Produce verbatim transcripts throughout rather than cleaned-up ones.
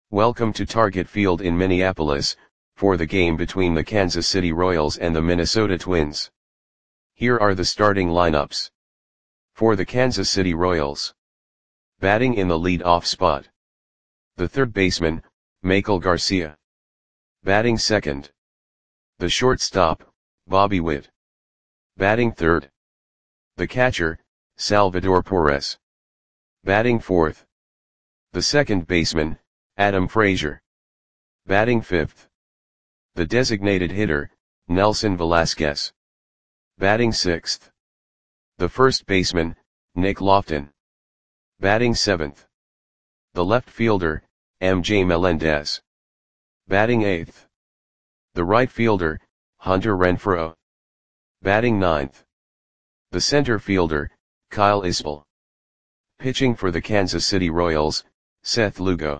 Welcome to Target Field in Minneapolis, for the game between the Kansas City Royals and the Minnesota Twins. Here are the starting lineups. For the Kansas City Royals. Batting in the lead-off spot. The third baseman, Maikel Garcia. Batting second. The shortstop, Bobby Witt. Batting third. The catcher, Salvador Perez. Batting fourth. The second baseman, Adam Frazier. Batting fifth. The designated hitter, Nelson Velasquez. Batting sixth. The first baseman, Nick Loftin. Batting seventh. The left fielder, M J Melendez. Batting eighth. The right fielder, Hunter Renfroe. Batting ninth. The center fielder, Kyle Isbell. Pitching for the Kansas City Royals, Seth Lugo.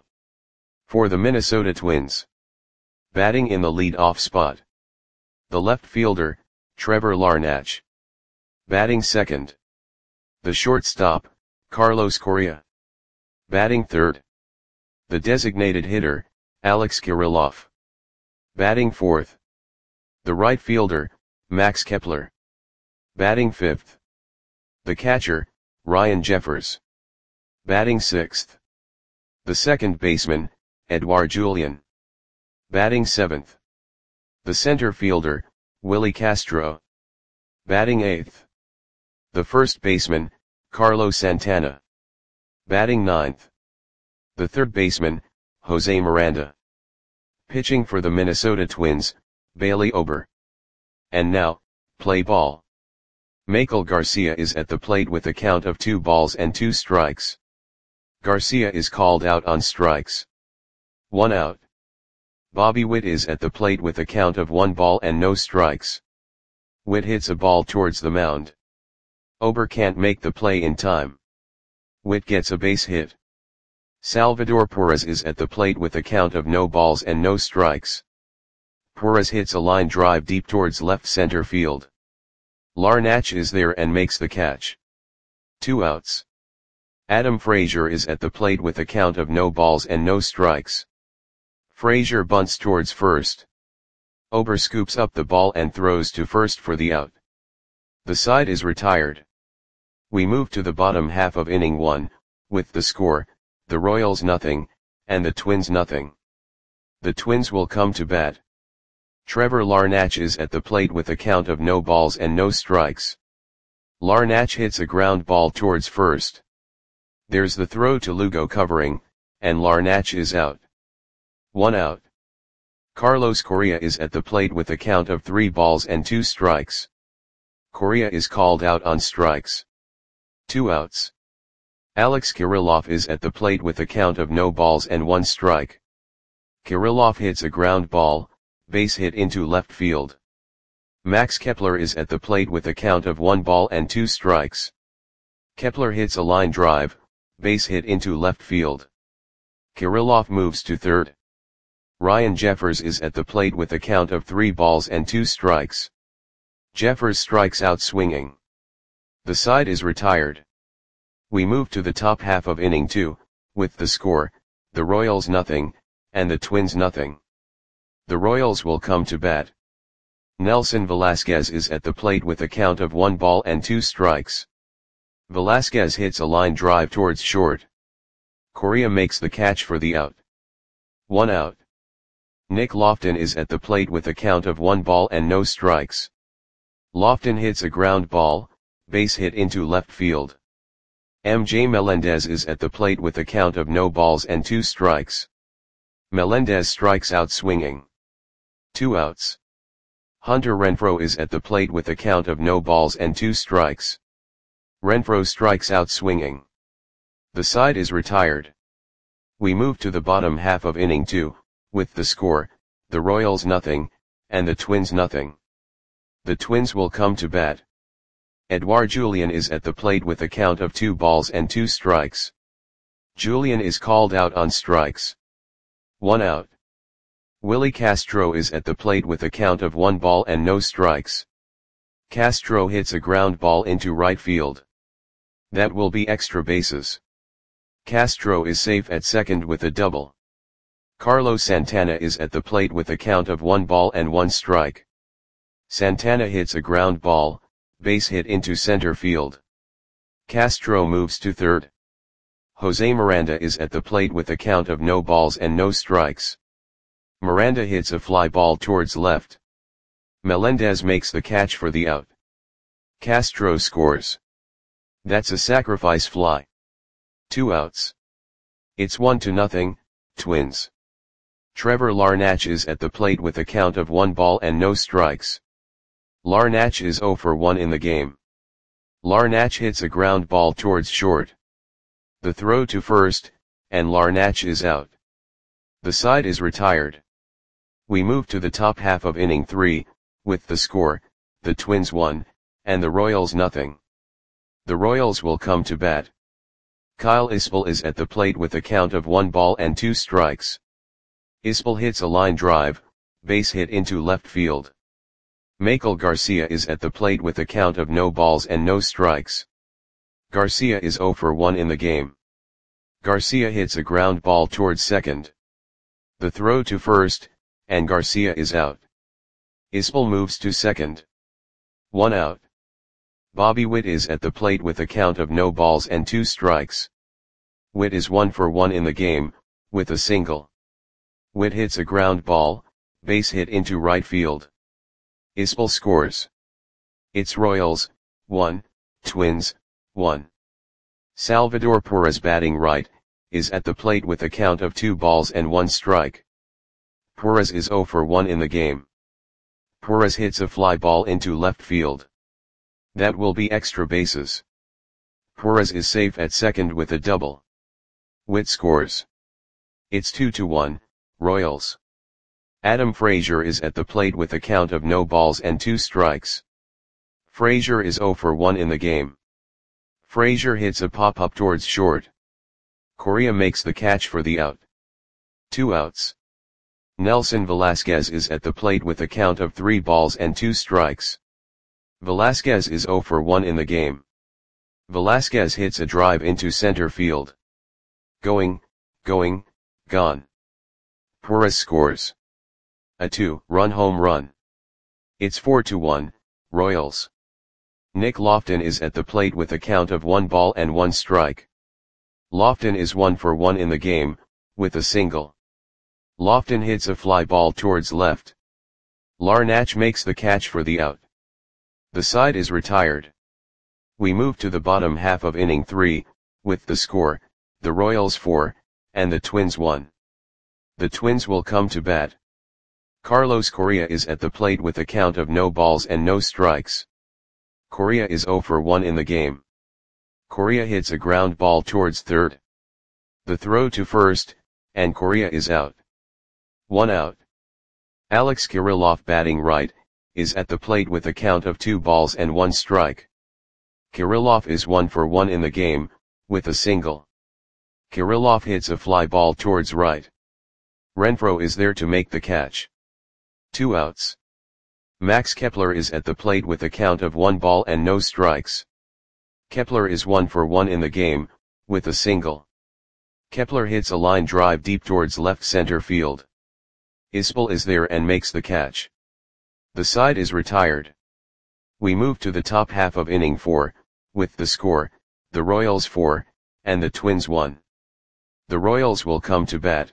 For the Minnesota Twins. Batting in the lead-off spot. The left fielder, Trevor Larnach. Batting second. The shortstop, Carlos Correa. Batting third. The designated hitter, Alex Kirilloff. Batting fourth. The right fielder, Max Kepler. Batting fifth. The catcher, Ryan Jeffers. Batting sixth. The second baseman, Edouard Julien. Batting seventh. The center fielder, Willie Castro. Batting eighth. The first baseman, Carlos Santana. Batting ninth. The third baseman, Jose Miranda. Pitching for the Minnesota Twins, Bailey Ober. And now, play ball. Maikel Garcia is at the plate with a count of two balls and two strikes. Garcia is called out on strikes. One out. Bobby Witt is at the plate with a count of one ball and no strikes. Witt hits a ball towards the mound. Ober can't make the play in time. Witt gets a base hit. Salvador Perez is at the plate with a count of no balls and no strikes. Perez hits a line drive deep towards left center field. Larnach is there and makes the catch. Two outs. Adam Frazier is at the plate with a count of no balls and no strikes. Frazier bunts towards first. Ober scoops up the ball and throws to first for the out. The side is retired. We move to the bottom half of inning one, with the score, the Royals nothing, and the Twins nothing. The Twins will come to bat. Trevor Larnach is at the plate with a count of no balls and no strikes. Larnach hits a ground ball towards first. There's the throw to Lugo covering, and Larnach is out. One out. Carlos Correa is at the plate with a count of three balls and two strikes. Correa is called out on strikes. Two outs. Alex Kirilloff is at the plate with a count of no balls and one strike. Kirilloff hits a ground ball, base hit into left field. Max Kepler is at the plate with a count of one ball and two strikes. Kepler hits a line drive, base hit into left field. Kirilloff moves to third. Ryan Jeffers is at the plate with a count of three balls and two strikes. Jeffers strikes out swinging. The side is retired. We move to the top half of inning two, with the score, the Royals nothing, and the Twins nothing. The Royals will come to bat. Nelson Velasquez is at the plate with a count of one ball and two strikes. Velasquez hits a line drive towards short. Correa makes the catch for the out. One out. Nick Loftin is at the plate with a count of one ball and no strikes. Loftin hits a ground ball, base hit into left field. M J Melendez is at the plate with a count of no balls and two strikes. Melendez strikes out swinging. Two outs. Hunter Renfroe is at the plate with a count of no balls and two strikes. Renfroe strikes out swinging. The side is retired. We move to the bottom half of inning two, with the score, the Royals nothing, and the Twins nothing. The Twins will come to bat. Edouard Julien is at the plate with a count of two balls and two strikes. Julien is called out on strikes. One out. Willie Castro is at the plate with a count of one ball and no strikes. Castro hits a ground ball into right field. That will be extra bases. Castro is safe at second with a double. Carlos Santana is at the plate with a count of one ball and one strike. Santana hits a ground ball, base hit into center field. Castro moves to third. Jose Miranda is at the plate with a count of no balls and no strikes. Miranda hits a fly ball towards left. Melendez makes the catch for the out. Castro scores. That's a sacrifice fly. Two outs. It's one to nothing, Twins. Trevor Larnach is at the plate with a count of one ball and no strikes. Larnach is zero for one in the game. Larnach hits a ground ball towards short. The throw to first, and Larnach is out. The side is retired. We move to the top half of inning three, with the score, the Twins one, and the Royals nothing. The Royals will come to bat. Kyle Isbell is at the plate with a count of one ball and two strikes. Isbell hits a line drive, base hit into left field. Michael Garcia is at the plate with a count of no balls and no strikes. Garcia is zero for one in the game. Garcia hits a ground ball towards second. The throw to first, and Garcia is out. Isbell moves to second. One out. Bobby Witt is at the plate with a count of no balls and two strikes. Witt is one for one in the game, with a single. Witt hits a ground ball, base hit into right field. Isbell scores. It's Royals, one, Twins, one. Salvador Perez batting right, is at the plate with a count of two balls and one strike. Perez is zero for one in the game. Perez hits a fly ball into left field. That will be extra bases. Perez is safe at second with a double. Witt scores. It's two to one, Royals. Adam Frazier is at the plate with a count of no balls and two strikes. Frazier is zero for one in the game. Frazier hits a pop-up towards short. Correa makes the catch for the out. Two outs. Nelson Velasquez is at the plate with a count of three balls and two strikes. Velasquez is zero for one in the game. Velasquez hits a drive into center field. Going, going, gone. Perez scores. A two-run home run. It's four to one, Royals. Nick Lofton is at the plate with a count of one ball and one strike. Lofton is one for one in the game, with a single. Lofton hits a fly ball towards left. Larnach makes the catch for the out. The side is retired. We move to the bottom half of inning three, with the score, the Royals four, and the Twins one. The Twins will come to bat. Carlos Correa is at the plate with a count of no balls and no strikes. Correa is zero for one in the game. Correa hits a ground ball towards third. The throw to first, and Correa is out. One out. Alex Kirilloff batting right, is at the plate with a count of two balls and one strike. Kirilloff is one for one in the game, with a single. Kirilloff hits a fly ball towards right. Renfroe is there to make the catch. Two outs. Max Kepler is at the plate with a count of one ball and no strikes. Kepler is one for one in the game, with a single. Kepler hits a line drive deep towards left center field. Isbell is there and makes the catch. The side is retired. We move to the top half of inning four, with the score, the Royals four, and the Twins one. The Royals will come to bat.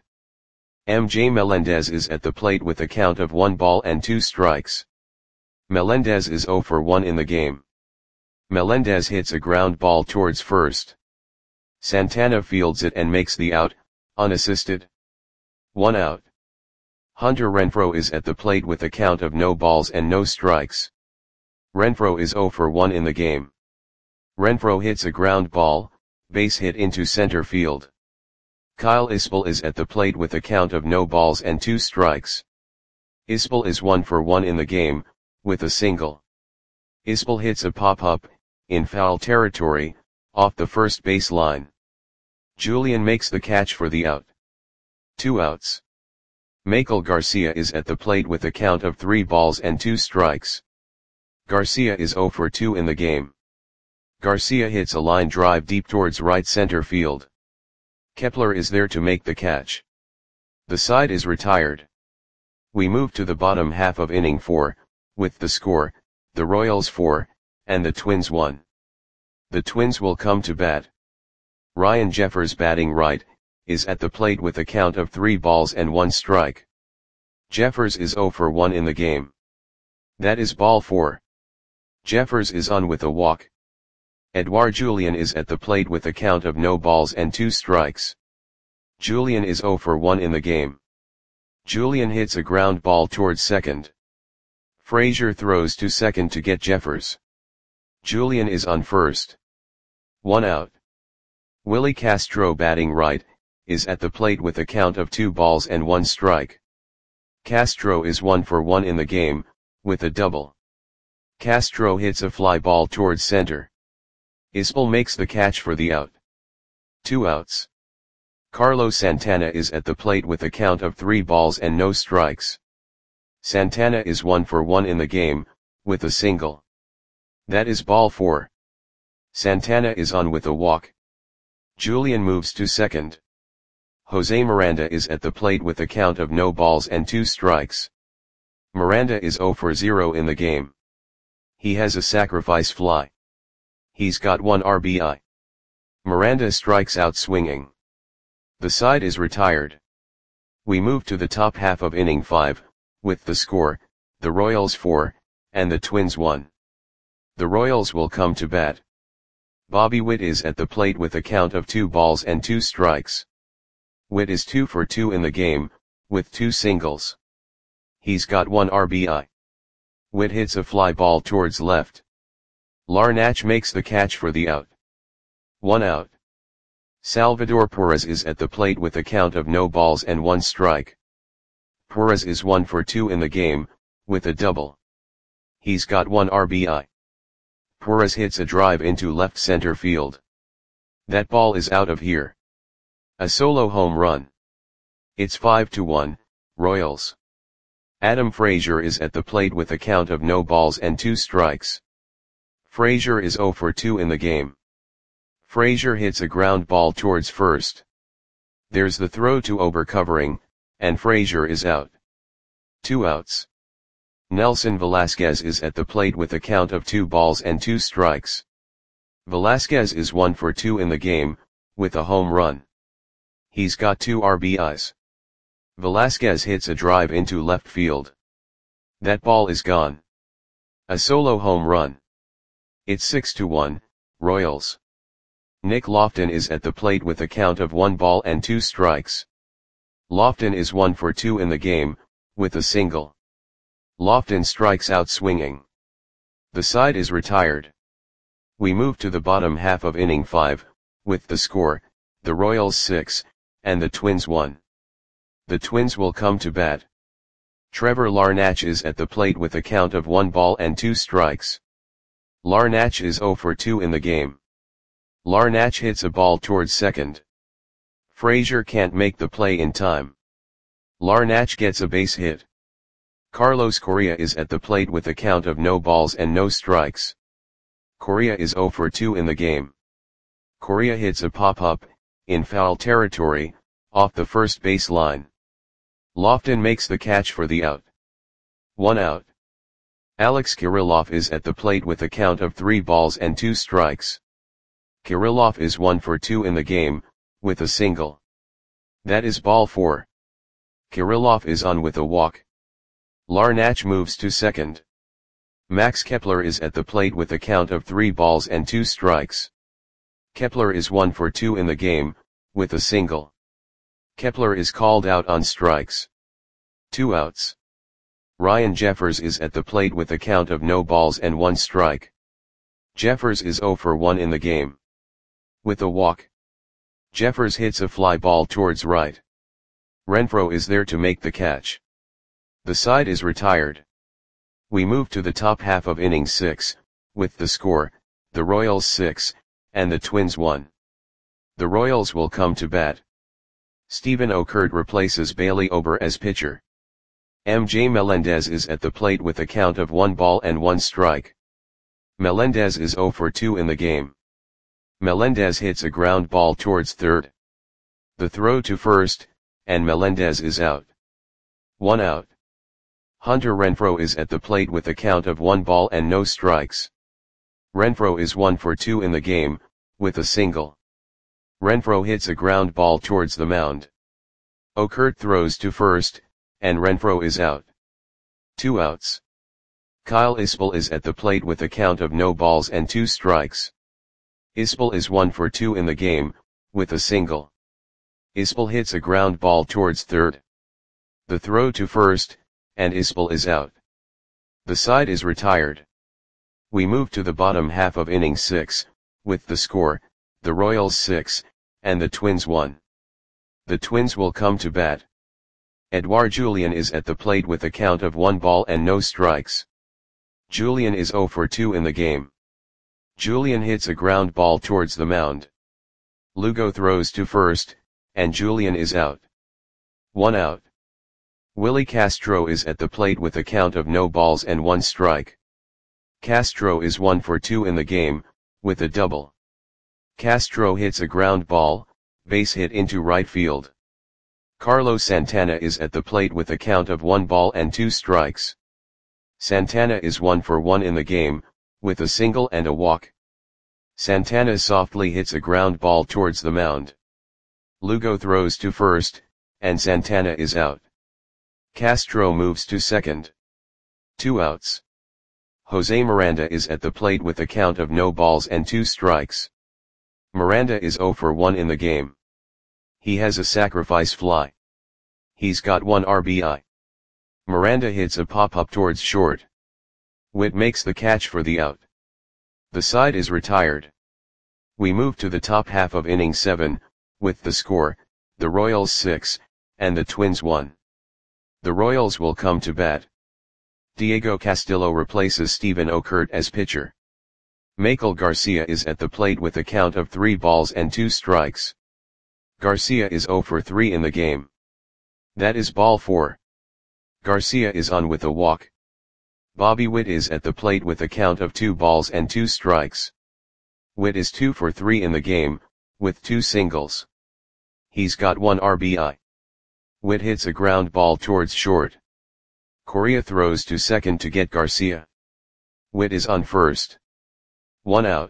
M J Melendez is at the plate with a count of one ball and two strikes. Melendez is zero for one in the game. Melendez hits a ground ball towards first. Santana fields it and makes the out, unassisted. One out. Hunter Renfroe is at the plate with a count of no balls and no strikes. Renfroe is zero for one in the game. Renfroe hits a ground ball, base hit into center field. Kyle Isbell is at the plate with a count of no balls and two strikes. Isbell is one for one in the game, with a single. Isbell hits a pop-up, in foul territory, off the first base line. Julian makes the catch for the out. Two outs. Michael Garcia is at the plate with a count of three balls and two strikes. Garcia is zero for two in the game. Garcia hits a line drive deep towards right center field. Kepler is there to make the catch. The side is retired. We move to the bottom half of inning four, with the score, the Royals four, and the Twins one. The Twins will come to bat. Ryan Jeffers, batting right, is at the plate with a count of three balls and one strike. Jeffers is oh for one in the game. That is ball four. Jeffers is on with a walk. Edouard Julien is at the plate with a count of no balls and two strikes. Julien is oh for one in the game. Julien hits a ground ball towards second. Frazier throws to second to get Jeffers. Julien is on first. One out. Willie Castro, batting right, is at the plate with a count of two balls and one strike. Castro is one for one in the game, with a double. Castro hits a fly ball towards center. Isbell makes the catch for the out. Two outs. Carlos Santana is at the plate with a count of three balls and no strikes. Santana is one for one in the game, with a single. That is ball four. Santana is on with a walk. Julien moves to second. Jose Miranda is at the plate with a count of no balls and two strikes. Miranda is oh for zero in the game. He has a sacrifice fly. He's got one R B I. Miranda strikes out swinging. The side is retired. We move to the top half of inning five, with the score, the Royals four, and the Twins one. The Royals will come to bat. Bobby Witt is at the plate with a count of two balls and two strikes. Witt is two for two in the game, with two singles. He's got one R B I. Witt hits a fly ball towards left. Larnach makes the catch for the out. One out. Salvador Perez is at the plate with a count of no balls and one strike. Perez is one for two in the game, with a double. He's got one R B I. Perez hits a drive into left center field. That ball is out of here. A solo home run. It's five to one, Royals. Adam Frazier is at the plate with a count of no balls and two strikes. Frazier is oh for two in the game. Frazier hits a ground ball towards first. There's the throw to Ober covering, and Frazier is out. Two outs. Nelson Velasquez is at the plate with a count of two balls and two strikes. Velasquez is one for two in the game, with a home run. He's got two R B Is. Velasquez hits a drive into left field. That ball is gone. A solo home run. It's six to one, Royals. Nick Lofton is at the plate with a count of one ball and two strikes. Lofton is one for two in the game, with a single. Lofton strikes out swinging. The side is retired. We move to the bottom half of inning five, with the score, the Royals six, and the Twins one. The Twins will come to bat. Trevor Larnach is at the plate with a count of one ball and two strikes. Larnach is oh for two in the game. Larnach hits a ball towards second. Frazier can't make the play in time. Larnach gets a base hit. Carlos Correa is at the plate with a count of no balls and no strikes. Correa is oh for two in the game. Correa hits a pop-up, in foul territory, off the first base line. Lofton makes the catch for the out. One out. Alex Kirilloff is at the plate with a count of three balls and two strikes. Kirilloff is one for two in the game, with a single. That is ball four. Kirilloff is on with a walk. Larnach moves to second. Max Kepler is at the plate with a count of three balls and two strikes. Kepler is one for two in the game, with a single. Kepler is called out on strikes. Two outs. Ryan Jeffers is at the plate with a count of no balls and one strike. Jeffers is oh for one in the game. With a walk. Jeffers hits a fly ball towards right. Renfroe is there to make the catch. The side is retired. We move to the top half of inning six, with the score, the Royals six, and the Twins one. The Royals will come to bat. Steven Okert replaces Bailey Ober as pitcher. M J Melendez is at the plate with a count of one ball and one strike. Melendez is oh for two in the game. Melendez hits a ground ball towards third. The throw to first, and Melendez is out. One out. Hunter Renfroe is at the plate with a count of one ball and no strikes. Renfroe is one for two in the game, with a single. Renfroe hits a ground ball towards the mound. Okert throws to first, and Renfroe is out. Two outs. Kyle Isbell is at the plate with a count of no balls and two strikes. Isbell is one for two in the game, with a single. Isbell hits a ground ball towards third. The throw to first, and Isbell is out. The side is retired. We move to the bottom half of inning six, with the score, the Royals six, and the Twins one. The Twins will come to bat. Edouard Julien is at the plate with a count of one ball and no strikes. Julien is zero for two in the game. Julien hits a ground ball towards the mound. Lugo throws to first, and Julien is out. One out. Willie Castro is at the plate with a count of no balls and one strike. Castro is one for two in the game, with a double. Castro hits a ground ball, base hit into right field. Carlos Santana is at the plate with a count of one ball and two strikes. Santana is one for one in the game, with a single and a walk. Santana softly hits a ground ball towards the mound. Lugo throws to first, and Santana is out. Castro moves to second. Two outs. Jose Miranda is at the plate with a count of no balls and two strikes. Miranda is zero for one in the game. He has a sacrifice fly. He's got one R B I. Miranda hits a pop-up towards short. Witt makes the catch for the out. The side is retired. We move to the top half of inning seven, with the score, the Royals six, and the Twins one. The Royals will come to bat. Diego Castillo replaces Steven Okert as pitcher. Michael Garcia is at the plate with a count of three balls and two strikes. Garcia is zero for three in the game. That is ball four. Garcia is on with a walk. Bobby Witt is at the plate with a count of two balls and two strikes. Witt is two for three in the game, with two singles. He's got one R B I. Witt hits a ground ball towards short. Correa throws to second to get Garcia. Witt is on first. One out.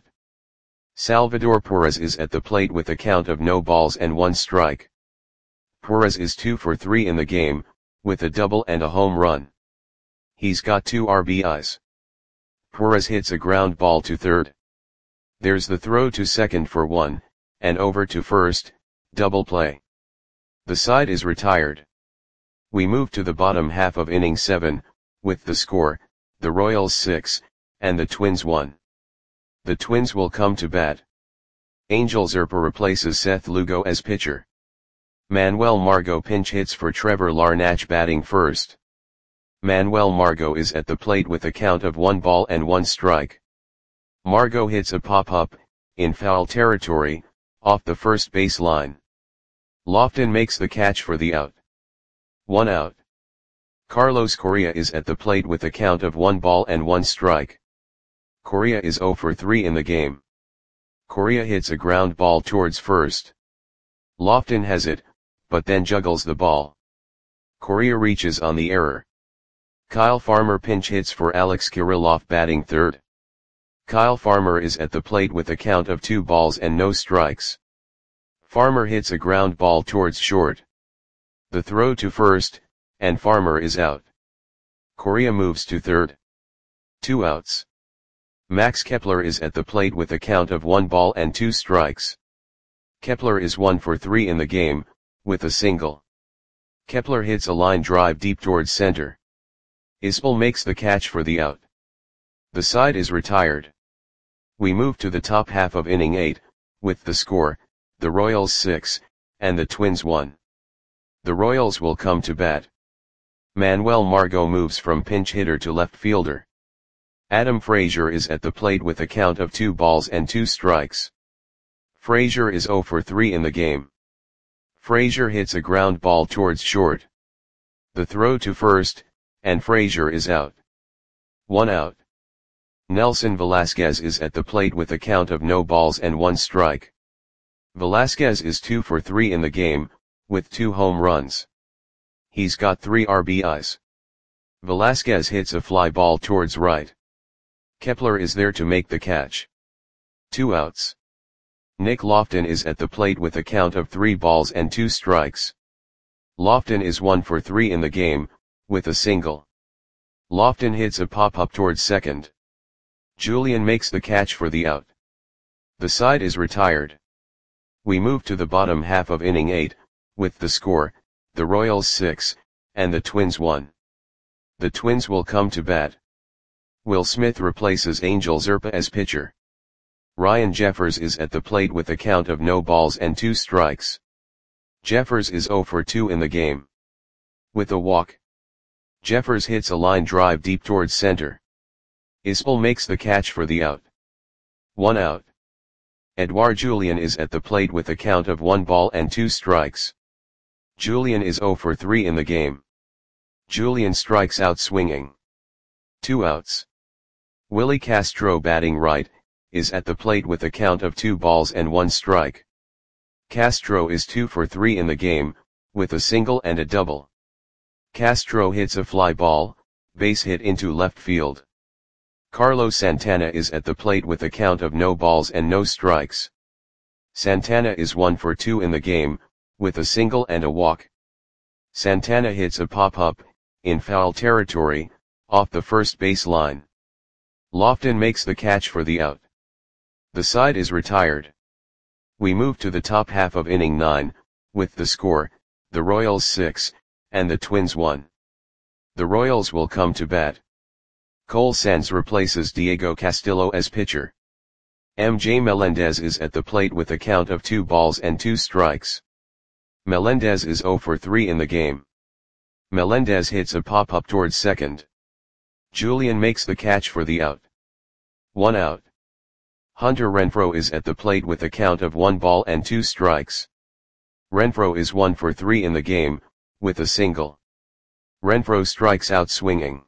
Salvador Perez is at the plate with a count of no balls and one strike. Perez is two for three in the game, with a double and a home run. He's got two R B Is. Perez hits a ground ball to third. There's the throw to second for one, and over to first, double play. The side is retired. We move to the bottom half of inning seven, with the score, the Royals six, and the Twins one. The Twins will come to bat. Angel Zerpa replaces Seth Lugo as pitcher. Manuel Margot pinch hits for Trevor Larnach batting first. Manuel Margot is at the plate with a count of one ball and one strike. Margot hits a pop-up, in foul territory, off the first base line. Lofton makes the catch for the out. One out. Carlos Correa is at the plate with a count of one ball and one strike. Correa is zero for three in the game. Correa hits a ground ball towards first. Lofton has it, but then juggles the ball. Correa reaches on the error. Kyle Farmer pinch hits for Alex Kirilloff batting third. Kyle Farmer is at the plate with a count of two balls and no strikes. Farmer hits a ground ball towards short. The throw to first, and Farmer is out. Correa moves to third. Two outs. Max Kepler is at the plate with a count of one ball and two strikes. Kepler is one for three in the game, with a single. Kepler hits a line drive deep towards center. Isbell makes the catch for the out. The side is retired. We move to the top half of inning eight, with the score, the Royals six, and the Twins one. The Royals will come to bat. Manuel Margot moves from pinch hitter to left fielder. Adam Frazier is at the plate with a count of two balls and two strikes. Frazier is zero for three in the game. Frazier hits a ground ball towards short. The throw to first, and Frazier is out. One out. Nelson Velasquez is at the plate with a count of no balls and one strike. Velasquez is two for three in the game, with two home runs. He's got three R B Is. Velasquez hits a fly ball towards right. Kepler is there to make the catch. Two outs. Nick Loftin is at the plate with a count of three balls and two strikes. Loftin is one for three in the game, with a single. Loftin hits a pop-up towards second. Julian makes the catch for the out. The side is retired. We move to the bottom half of inning eight, with the score, the Royals six, and the Twins one. The Twins will come to bat. Will Smith replaces Angel Zerpa as pitcher. Ryan Jeffers is at the plate with a count of no balls and two strikes. Jeffers is oh for two in the game. With a walk. Jeffers hits a line drive deep towards center. Ispel makes the catch for the out. One out. Edouard Julien is at the plate with a count of one ball and two strikes. Julien is oh for three in the game. Julien strikes out swinging. Two outs. Willie Castro, batting right, is at the plate with a count of two balls and one strike. Castro is two for three in the game, with a single and a double. Castro hits a fly ball, base hit into left field. Carlos Santana is at the plate with a count of no balls and no strikes. Santana is one for two in the game, with a single and a walk. Santana hits a pop-up, in foul territory, off the first base line. Loftin makes the catch for the out. The side is retired. We move to the top half of inning nine, with the score, the Royals six, and the Twins one. The Royals will come to bat. Cole Sands replaces Diego Castillo as pitcher. M J Melendez is at the plate with a count of two balls and two strikes. Melendez is oh for three in the game. Melendez hits a pop-up towards second. Julian makes the catch for the out. One out. Hunter Renfroe is at the plate with a count of one ball and two strikes. Renfroe is one for three in the game, with a single. Renfroe strikes out swinging.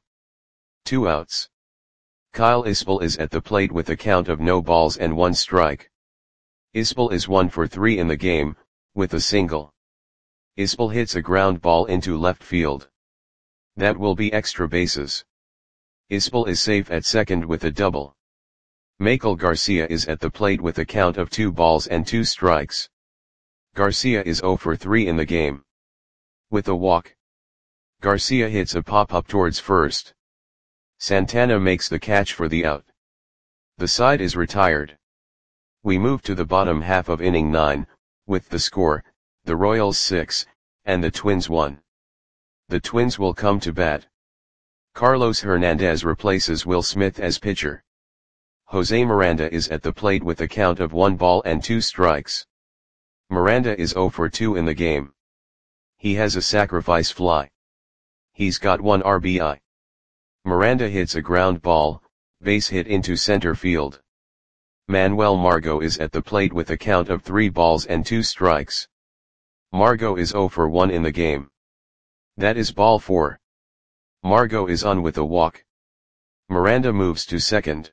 Two outs. Kyle Ispel is at the plate with a count of no balls and one strike. Ispel is one for three in the game, with a single. Ispel hits a ground ball into left field. That will be extra bases. Ispel is safe at second with a double. Michael Garcia is at the plate with a count of two balls and two strikes. Garcia is oh for three in the game. With a walk. Garcia hits a pop-up towards first. Santana makes the catch for the out. The side is retired. We move to the bottom half of inning nine, with the score, the Royals six, and the Twins one. The Twins will come to bat. Carlos Hernandez replaces Will Smith as pitcher. Jose Miranda is at the plate with a count of one ball and two strikes. Miranda is oh for two in the game. He has a sacrifice fly. He's got one R B I. Miranda hits a ground ball, base hit into center field. Manuel Margot is at the plate with a count of three balls and two strikes. Margot is oh for one in the game. That is ball four. Margot is on with a walk. Miranda moves to second.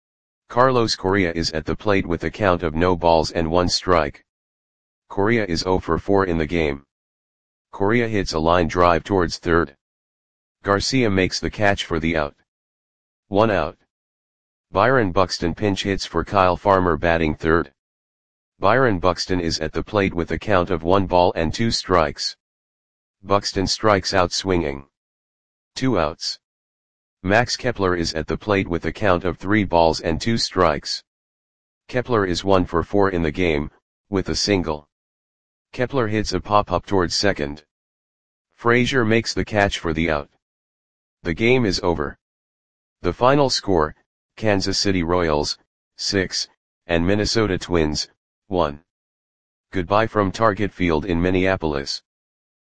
Carlos Correa is at the plate with a count of no balls and one strike. Correa is oh for four in the game. Correa hits a line drive towards third. Garcia makes the catch for the out. One out. Byron Buxton pinch hits for Kyle Farmer batting third. Byron Buxton is at the plate with a count of one ball and two strikes. Buxton strikes out swinging. Two outs. Max Kepler is at the plate with a count of three balls and two strikes. Kepler is one for four in the game, with a single. Kepler hits a pop-up towards second. Frazier makes the catch for the out. The game is over. The final score, Kansas City Royals, six, and Minnesota Twins, one. Goodbye from Target Field in Minneapolis.